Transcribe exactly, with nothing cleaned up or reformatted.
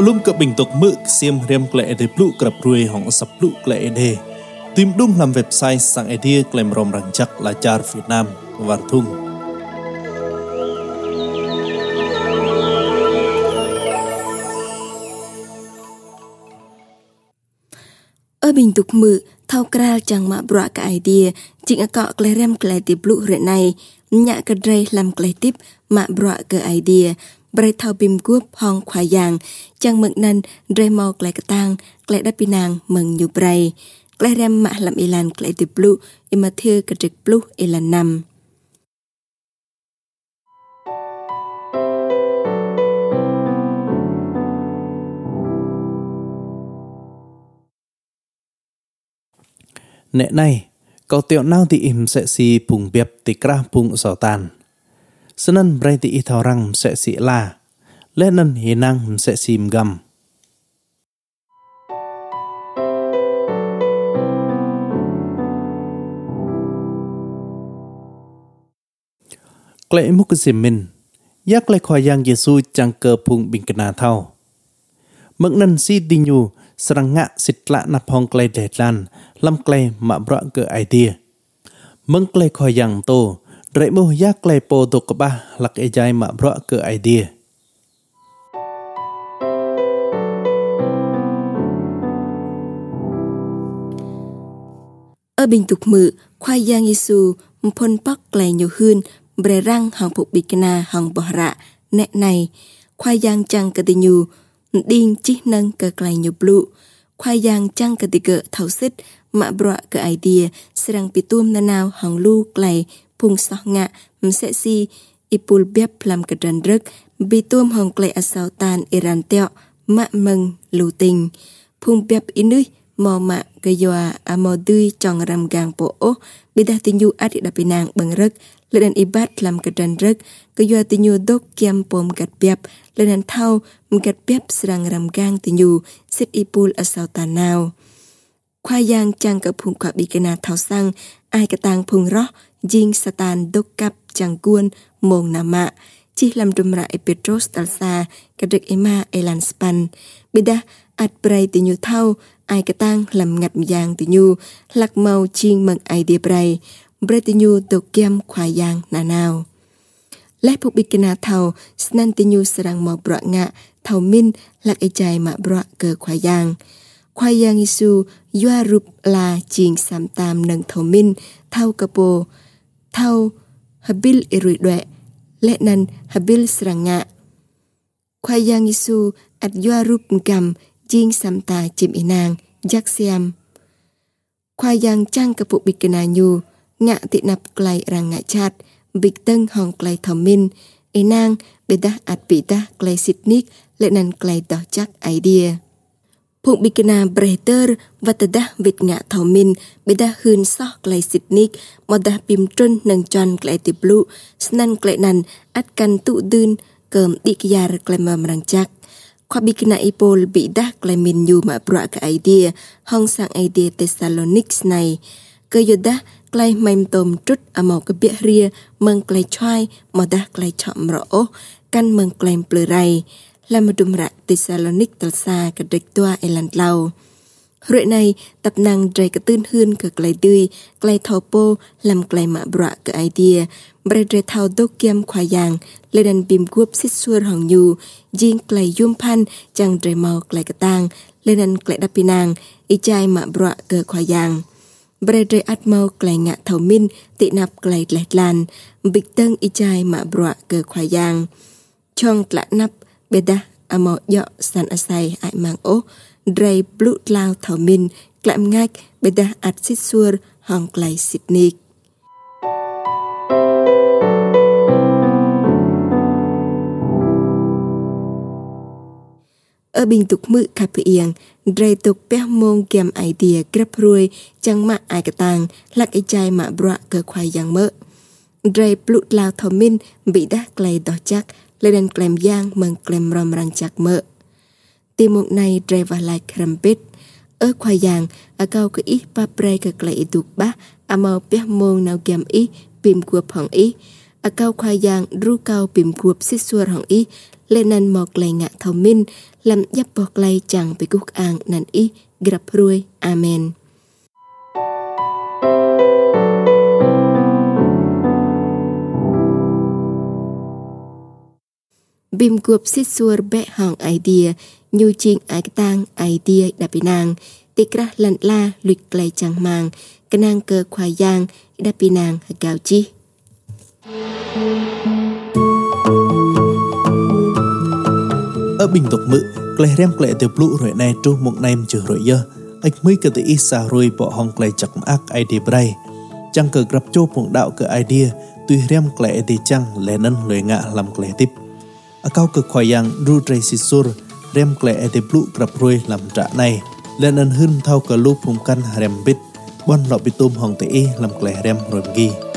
lum ke bình tục mực xiêm riêng kle de plu krap ruồi hong sập plu kle de tìm đúng làm website sang idea klem rom rang chắc là char Việt Nam và thung ở bình tục mực thao kral chẳng mạ bọa cái idea chính ở cọ kle rem kle de plu rệ này nhạ cái dây làm kle tip mạ bọa cái idea bray thao bim guop hong khoai yang chẳng mực nan dray mau kle cái tang kle đắp pinang mừng nhiều bray kle rem mạ làm ilan kle de plu imathir cái trịch plu ilan năm nè này cậu tiểu nào thì im sẽ si phùng biệp thì kra phùng sầu tàn sân bray thì thao răng sẽ si la lên nân hi năng sẽ sim gầm lệ mục sim min yak lệ khoai yang Giêsu chẳng cơ phùng bình kna thao mực nân si đi nhu sarang ngạ xịt lạ nạp hong klei để lan lâm klei mà bọa cơ idea mừng klei khoai yang tô rễ mô yak klei po tô cơ ba lạc e jai mà bọa cơ idea ở bình tục mự khoai yang Giêsu mpon pak klei nhiều hơn bre răng hong phục bikina hong bò rạ nè này khoai yang chẳng cơ tình nhu điên chi nâng cơ klei nhiều blu khoai yang chẳng cơ tình cơ thảo xích mạ bọa cơ idea serang pitum na nào hong lu klei phung sọ ngạ mse si ipul biep làm cơ trần rực pitum hong klei asao tan iran teo mạ mừng lưu tình phung biep inui mò mạ cơ yoa amo dui trong ram gang po o bidah tinju adi dapinang bang rực lên ibat làm cơ trần rực cơ yoa tinju dok kiam pom gat biep lên thau gat biep serang ram gang tinju sit ipul asao tan nào khoai yang chẳng cơ phung quả bị kena thao sang ai cả tang phung rót jing satan đốc cặp chẳng cuôn mông nà mạ chỉ làm trùm rạ Petros talsa cả rực ema elan span bida at bray tì nhu thao ai cả tang làm ngặt yang tì nhu lạc màu chiên mừng ai đi bray bray tì nhu đốc kiam khoai yang nà nào lẽ phục bị kena thao snan tì nhu sarang màu bọa ngạ thao min lạc ai chai mạ bọa cơ khoai yang khoai yang Giêsu yoa rup la chieng sam tam nâng thầu min thao kapo thao habil irui doe lệ nan habil serang ngạ khoai yang Giêsu at yoa rup ngam chieng sam ta chim inang jak siam khoai yang chang kapu bikena nyu ngạ tị nap klai rang ngạ chat bik teng hong klai thầu min inang beda at pita klai sitnik lệ nan klai to chắc idea phụng bikena breter và tada vịt ngạ thảo min beda hơn so klei sitnik moda pim trôn nâng tròn klei tiblu snan klei nan at kan tụ dun cơm dikyar klei mam rang chắc khoa bikena ipol bị đa klei min nhu mà bọa cái idea hong sang idea Thessalonics này cơ yoda klei maim tom trút amo cái bia ria mừng klei choai moda klei chom ro kan mừng klei pleurai làm một đùm rạ Thessalonic talsa cả địch toa elan lau rồi này tập năng dray cái tư hơn cả klei tươi klei thao po làm klei mạ bọa cái idea bray dray thao đốc kiam khoai yang lên đàn bìm guop xích xuôi hong nhu jing klei yum pan chẳng dray mau klei cái tang lên đàn klei đắp pinang y chai mạ bọa cái khoai yang bray dray at mau klei ngạ thao min tị nạp klei lẹt lan bịch tân y chai mạ bọa cái khoai yang chong lạ nắp beda amo yo san asai ai mang o dray blue lao thảo min klam ngak beda at sit sur hong klai sitnik ở bình tục mự cà pieng dray tục pe mong kem idea grab ruồi chẳng mạ ai cả tang lạc ai chai mạ bọa cơ khoai yang mỡ dray blue lao thảo min bị đá klei đỏ chắc lên klem yang mừng klem rom rang chak mỡ tim mục này dray và lại krampit ở khoai yang ở cao cái ít ba pray cái klei tục ba amo pe mong nào kem ít pim cuop hong ít ở cao khoai yang ru cao pim cuop xích xuôi hong ít lên năn mọc klei ngạ thầu min lầm dắp bọc lay chẳng bị cúc áng nàn ý gặp ruồi. Amen. Bim guop sit suar be hong idea nhu ching ai tang idea dapinang tikrah lan la luik klay chang mang kenang ke khoai yang dapinang gao chi. Ở bình tục mự klay rem klay tiêu blu rồi này tru một nem chữ rồi dơ ách mới cơ tự ít xa rồi bỏ hong klay chak ác idea bray chẳng cơ grab cho phong đạo cơ idea tuy rem klay thì chăng lẽ nân lười ngạ làm klay tiếp. Ở cao cực khoai yang ru tray sisur rem klay thì blu grab rồi làm trả này lẽ nân hưng thao cơ lu phung căn rem bít bon lọ bị tôm hong tự ý làm klay rem rồi ghi.